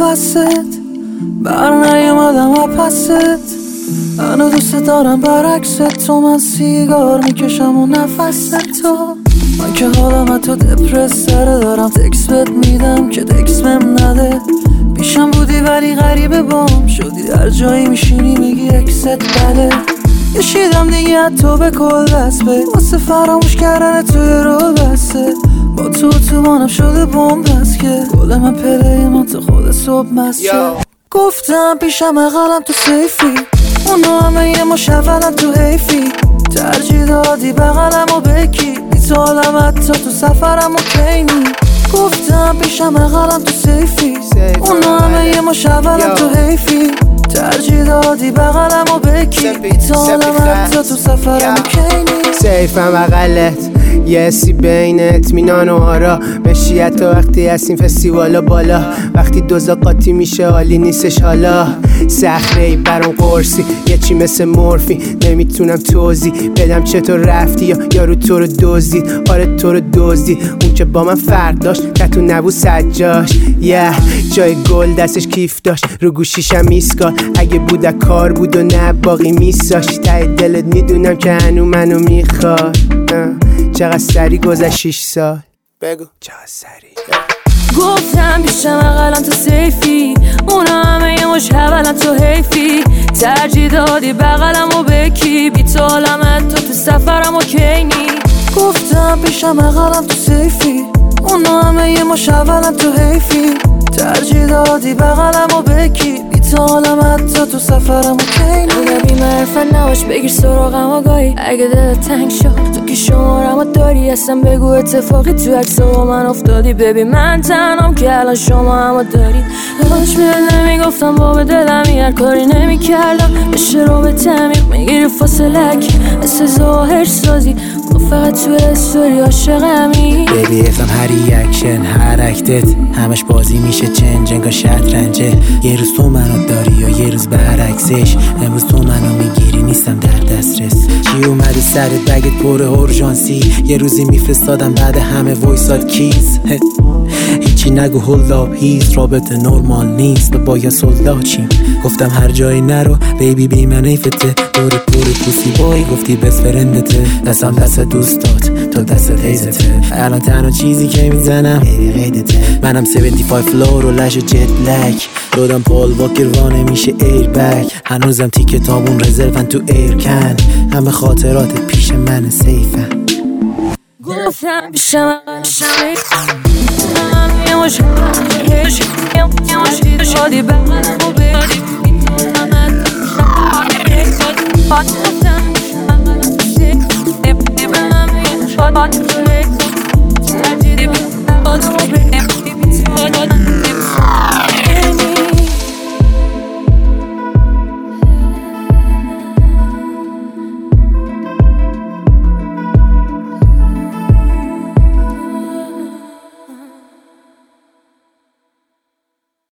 نفست بر نیومدم پست منو دوست دارم برعکس تو من سیگار میکشم و نفس تو من که حالم تو دپرس سره دارم تکس بهت میدم که تکس بهم نده پیشم بودی ولی غریبه بام شدی هر جایی میشینی میگی اکست بده کشیدم دیگه تو به کل دست به واسه فراموش کردن توی رول بسته با تو مانم شده بوم بس که گل من پله من تو خود صبح مسته گفتم پیشم اقلم تو سیفی اونو همه یه مشولم تو حیفی ترجیح دادی بغلم و بکی بی تو حالم حتی تو سفرم و کینی گفتم پیشم اقلم تو سیفی اونو همه یه مشولم تو حیفی ترجیح دادی بغلم و بکی بی تو حالم حتی تو سفرم و کینی سیفم اقلت یه سی بین اطمینان و آرا بشی حتی وقتی هستیم فستیوالا بالا وقتی دوزا قاطی میشه حالی نیستش حالا صخره‌ای برام قرصی یه چی مثل مورفی نمیتونم توضیح بدم چطور رفتی یا یارو تو رو دزدید آره تو رو دزدید اون که با من فرق داشت تتو نبود سجاش جای گل دستش کیف داشت رو گوشیشم ایسکال اگه بود کار بود و نه باقی میساش ته دلت میدونم که هنو منو میخواد چقدر سری گذشت 6 سال بگو چقدر سری گفتم پیشم اقلم تو سیفی اونا همه یه مش حولن تو حیفی ترجیح دادی بغلم و بکی بی تو حالم تو سفرم و کینی گفتم پیشم اقلم تو سیفی اونا همه یه مش حولن تو حیفی ترجیح دادی بغلم و بکی بی تو حالم حتی تو سفرم و کینی نبی معرفت نباش بگیر سراغم و گاهی اگه دلت تنگ شد تو که شمارم و داری اصلا بگو اتفاقی تو عکس با من افتادی ببین من تنام که الان شما همو دارید داشت بهت نمیگفتم با به دلمی هر کاری نمیکردم بشه رو به تعمیق میگیری فاصلک مثل ظاهر سازی ما فقط تو استوری عاشقمی بیبی افم هر ریاکشن هر اکتت همش بازی میشه چنج انگار شطرنجه یه روز تو منو داری یا یه روز برعکسش امروز تو منو میگیری نیستم در دسترس چی اومده سرت بگت پر اورژانسی یه روزی میفرستادم بعد همه وایساد کیز هیچی نگو هولاب هیز رابطه نورمال نیست و باید سلدا چیم گفتم هر جایی نرو بیبی بی من ایفته دور پوری پوسی بای گفتی بس فرندته دستم دست دوستات تو دست هیزته الان تنها چیزی که میزنم غیدته منم 75 فلور و لش جت بلک دادم پال واکر وانه میشه ایر بک هنوزم تی کتابون رزرون تو ایرکن همه خاطراتت پیش من سیفن گفتم پیشم یه مش شادی بغلم و بگی